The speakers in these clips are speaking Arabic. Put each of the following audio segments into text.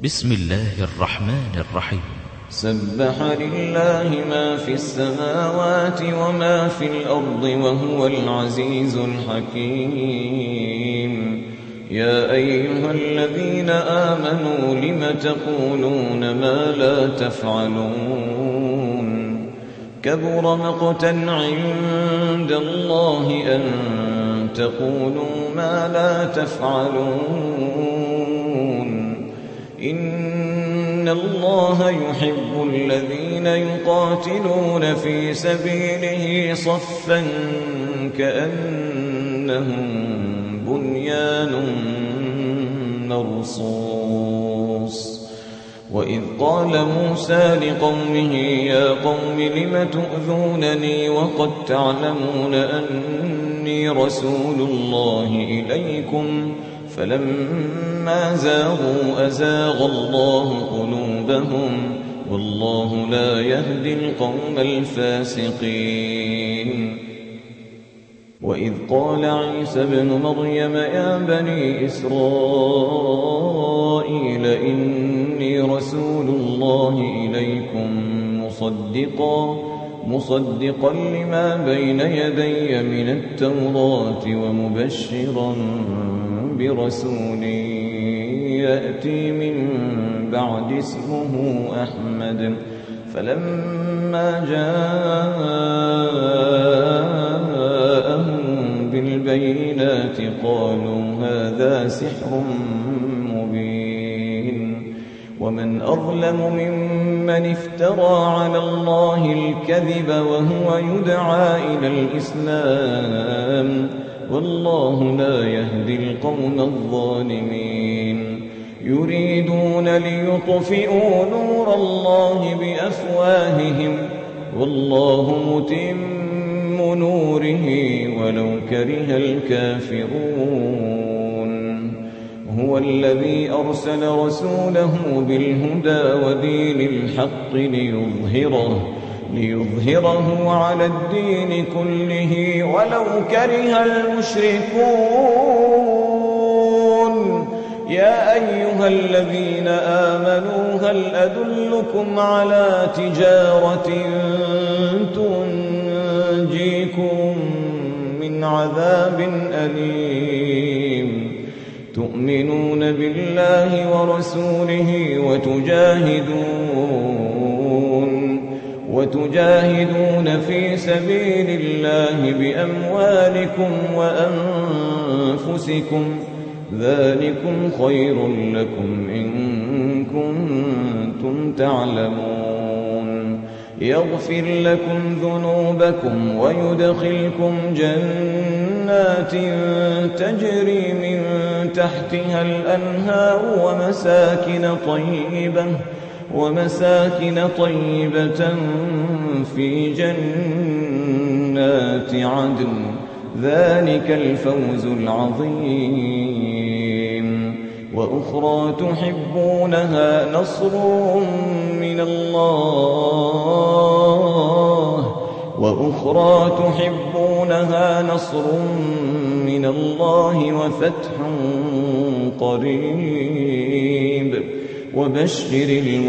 بسم الله الرحمن الرحيم. سبح لله ما في السماوات وما في الأرض وهو العزيز الحكيم. يا أيها الذين آمنوا لم تقولون ما لا تفعلون؟ كبر مقتا عند الله أن تقولوا ما لا تفعلون. إن الله يحب الذين يقاتلون في سبيله صفا كأنهم بنيان مرصوص. وإذ قال موسى لقومه يا قوم لم تؤذونني وقد تعلمون أني رسول الله إليكم فلما زاغوا أزاغ الله قلوبهم والله لا يهدي القوم الفاسقين. وإذ قال عيسى ابن مريم يا بني إسرائيل إني رسول الله إليكم مصدقا لما بين يدي من التوراة ومبشرا برسول يأتي من بعد اسمه أحمد. فلما جاءهم بالبينات قالوا هذا سحر مبين. ومن أظلم ممن افترى على الله الكذب وهو يدعى إلى الإسلام والله لا يهدي القوم الظالمين. يريدون ليطفئوا نور الله بأفواههم والله متم نوره ولو كره الكافرون. هو الذي أرسل رسوله بالهدى ودين الحق ليظهره على الدين كله ولو كره المشركون. يا أيها الذين آمنوا هل أدلكم على تجارة تنجيكم من عذاب أليم؟ تؤمنون بالله ورسوله وتجاهدون في سبيل الله بأموالكم وأنفسكم ذلكم خير لكم إن كنتم تعلمون. يغفر لكم ذنوبكم ويدخلكم جنات تجري من تحتها الأنهار ومساكن طيبة في جنات عدن ذلك الفوز العظيم. وأخرى تحبونها نصر من الله وفتح قريب وبشر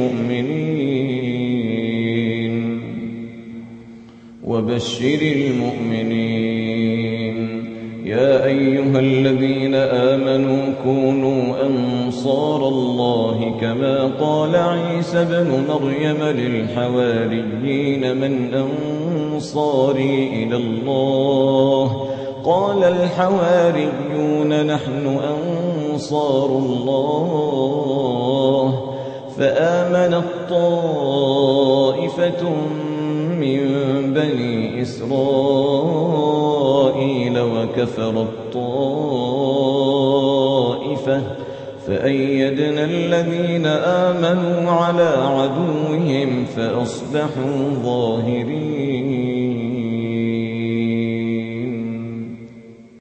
المؤمنين. يا أيها الذين آمنوا كونوا أنصار الله كما قال عيسى ابن مريم للحواريين من أنصاري إلى الله؟ قال الحواريون نحن أنصار الله. فآمنت طائفة من بني إسرائيل وكفرت طائفة فأيدنا الذين آمنوا على عدوهم فأصبحوا ظاهرين.